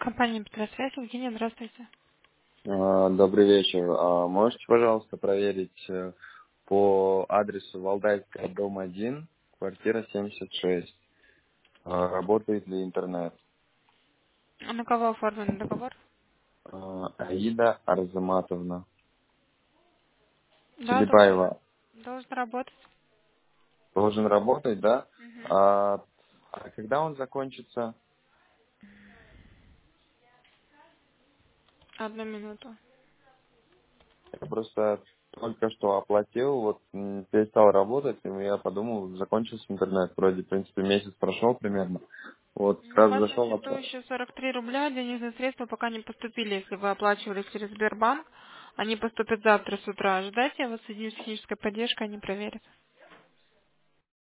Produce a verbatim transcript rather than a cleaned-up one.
Компания Петросвязь. Евгения, здравствуйте. А, Добрый вечер. А, Можете, пожалуйста, проверить э, по адресу Валдайская, дом один, квартира семьдесят шесть, а, работает ли интернет? А на кого оформлен договор? А, Аида Арзаматовна. Да, должен, Телебаева должен работать. должен работать, да? Мгм. А, а когда он закончится? Одну минуту. Я просто только что оплатил, вот м, перестал работать, и я подумал, закончился интернет. Вроде, в принципе, месяц прошел примерно. Вот Ну, у сразу вас на зашел, счету оплатил. еще сорок три рубля, денежные средства пока не поступили. Если вы оплачивали через Сбербанк, они поступят завтра с утра. Ожидайте, вас соединят с технической поддержкой, они проверят.